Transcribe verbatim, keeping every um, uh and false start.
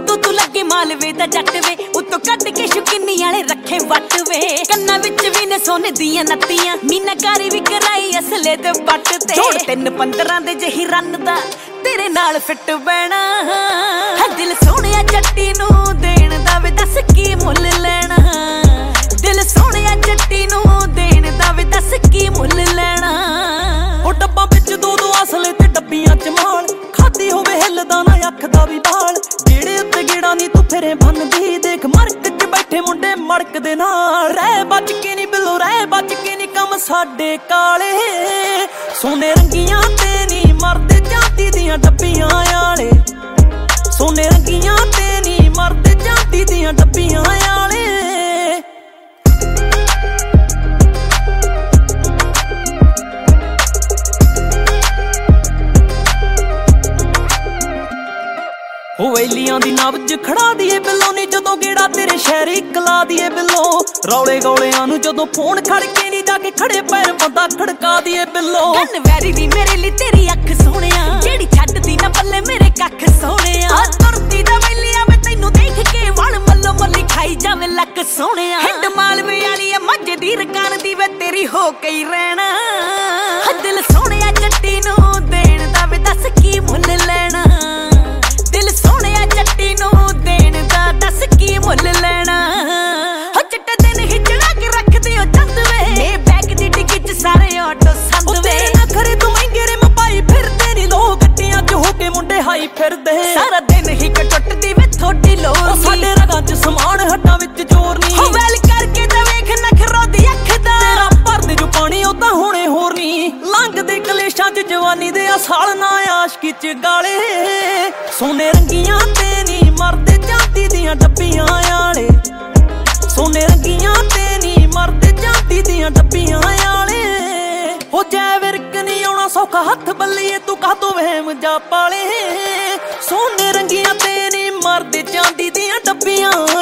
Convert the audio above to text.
ਉਤੋਂ ਤੂੰ ਲੱਗੇ ਮਾਲਵੇ ਦਾ ਜੱਟ ਵੇ, ਉਤੋਂ ਕੱਢ ਕੇ ਸ਼ੁਕਿੰਨੀ ਵਾਲੇ ਰੱਖੇ ਵੱਟ ਵੇ। ਕੰਨਾਂ ਵਿੱਚ ਵੀ ਨੇ ਸੋਨੇ ਦੀਆਂ ਨੱਤੀਆਂ, ਮੀਨਾਕਾਰੀ ਵੀ ਕਰਾਈ ਅਸਲੇ ਤੇ ਪੱਟ ਤੇ। ਜੋੜ ਤਿੰਨ ਪੰਦਰਾਂ ਦੇ ਜਿਹੀ ਰੰਨ ਦਾ ਤੇਰੇ ਨਾਲ ਫਿੱਟ ਬਹਿਣਾ। ਹੈ ਦਿਲ ਸੋਹਣਿਆ ਜੱਟੀ ਨੂੰ ਦੇਣ ਦਾ ਵੇ ਦੱਸ ਕੀ ਮੁੱਲ ਲੈਣਾ। ਦਿਲ ਸੋਹਣਿਆ ਜੱਟੀ ਨੂੰ ਦੇਣ ਦਾ ਵੇ ਦੱਸ ਕੀ ਮੁੱਲ ਲੈਣਾ। ਉਹ ਡੱਬਾ ਵਿੱਚ ਦੋ ਦੋ ਅਸਲੇ ਤੇ ਡੱਬੀਆਂ ਚ ਮਾਲ, ਖਾਦੀ ਹੋਵੇ ਹਿੱਲਦਾ ਨਾ ਅੱਖ ਦਾ ਵੀ ਬਾਲ। ਜਿਹੜੇ ਉੱਤੇ ਗੇੜਾ ਨੀ ਤੂੰ ਫਿਰੇ ਬੰਨਦੀ, ਦੇਖ ਮਰਕ ਚ ਬੈਠੇ ਮੁੰਡੇ ਮੜਕ ਦੇ ਨਾਲ। ਰਹਿ ਬਚ ਕੇ ਨੀ ਬਿੱਲੋ ਰਹਿ ਬਚ ਕੇ ਨੀ ਕੰਮ ਸਾਡੇ ਕਾਲੇ, ਸੋਨੇ ਰੰਗੀਆਂ ਤੇ ਨੀ ਮਰਦੇ ਚਾਂਦੀ ਦੀਆਂ ਡੱਬੀਆਂ ਆਲੇ। ਸੋਨੇ ਰੰਗੀਆਂ ਤੇ ਨੀ ਮਰਦੇ ਚਾਂਦੀ ਦੀਆਂ ਡੱਬੀਆਂ ਆਲੇ। ਉਹ ਵੇਲੀਆਂ ਦੀ ਨਬਜ ਖੜਾ ਦੀਏ ਬਿੱਲੋ ਨੀ ਜਦੋਂ ਗੇੜਾ ਤੇਰੇ ਸ਼ਹਿਰੀ ਕਲਾ ਦੀਏ ਬਿੱਲੋ। ਰੌਲੇ ਗੌਲਿਆਂ ਨੂੰ ਜਦੋਂ ਫੋਨ ਖੜ ਕੇ ਨੀ ਜਾ ਕੇ ਖੜੇ ਪੈਰ ਬੰਦਾ ਖੜਕਾ ਦੀਏ ਬਿੱਲੋ। ਕੰਨ ਵੈਰੀ ਨੀ ਮੇਰੇ ਲਈ ਤੇਰੀ ਅੱਖ ਸੋਹਣਿਆ, ਜਿਹੜੀ ਛੱਡਦੀ ਨਾ ਪੱਲੇ ਮੇਰੇ ਕੱਖ ਸੋਹਣਿਆ। ਆ ਤੁਰਦੀ ਦਾ ਵੈਲੀਆਂ ਵੇ ਤੈਨੂੰ ਦੇਖ ਕੇ ਵਲ ਮੱਲੋ ਮੱਲੀ ਖਾਈ ਜਾਵੇ ਲੱਕ ਸੋਹਣਿਆ। ਹਿੱਡ ਮਾਲਵੇ ਵਾਲੀ ਆ ਮੱਝ ਦੀ ਰਕਾਨ ਦੀ ਵੇ ਤੇਰੀ ਹੋ ਕੇ ਹੀ ਰਹਿਣਾ। ਦਿਲ ਸੋਹਣਿਆ ਜੱਟੀ ਨੂੰ ਦੇਣ ਦਾ ਵੇ ਦੱਸ ਕੀ ਮੁੱਲ ਲੈਣਾ। ਦਿਲ ਸੋਹਣਿਆ ਜੱਟੀ ਨੂੰ ਦੇਣ ਦਾ ਦੱਸ ਕੀ ਮੁੱਲ ਲੈਣਾ। ਹੋ ਚਿੱਟੇ ਦਿਨ ਹੀ ਚੜਾ ਕੇ ਰੱਖਦੇ ਹੋ ਚੰਦ ਵੇ, ਮੇ ਬੈਗ ਦੀ ਡਿੱਗੀ ਚ ਸਾਰੇ ਆਟੋ ਸੰਦ ਵੇ। ਨਖਰੇ ਤੂੰ ਮਹਿੰਗੇ ਰੇ ਮਪਾਈ ਫਿਰਦੇ ਨੀ ਲੋਕ, ਗੱਡੀਆਂ ਚ ਹੋ ਕੇ ਮੁੰਡੇ ਹਾਈ ਫਿਰਦੇ। ਸਾਰਾ ਦਿਨ ਹੀ ਕਟੁੱਟਦੀ ਵੇ ਥੋੜੀ ਲੋਰ ਨੀ, ਸਾਡੇ ਰਗਾਂ ਚ ਸਮਾਨ ਹੱਡਾਂ ਵਿੱਚ ਜ਼ੋਰ ਨੀ। ਹੋ ਵੈਲ ਕਰਕੇ ਤਾਂ ਵੇਖ ਨਖਰੋ ਦੀ ਅੱਖ ਦਾ, ਤੇਰਾ ਭਰਦੇ ਜੋ ਪਾਣੀ ਉਹ ਤਾਂ ਹੁਣੇ ਹੋਰ ਨੀ। ਲੰਘਦੇ ਕਲੇਸ਼ਾਂ ਚ ਜਵਾਨੀ ਦੇ ਆ ਸਾਲ ਨਾ ਆਸ਼ਕੀ ਚ ਗਾਲੇ। ਸੋਨੇ ਰੰਗੀਆਂ ਤੇ ਨੀ ਮਰਦੇ ਚਾਂਦੀ ਦੀਆਂ ਡੱਬੀਆਂ ਆਲੇ। ਸੋਨੇ ਰੰਗੀਆਂ ਤੇ ਨੀ ਮਰਦੇ ਚਾਂਦੀ ਦੀਆਂ ਡੱਬੀਆਂ ਆਲੇ। ਹੋ ਜੈ ਵਿਰਕ ਨੀ ਆਉਣਾ ਸੌਖਾ ਹੱਥ ਬੱਲੀਏ ਤੂੰ ਕਾਹਤੋਂ ਵਹਿਮ ਜਾ ਪਾਲੇ। ਸੋਨੇ ਰੰਗੀਆਂ ਤੇ ਨੀ ਮਰਦੇ ਚਾਂਦੀ ਦੀਆਂ ਡੱਬੀਆਂ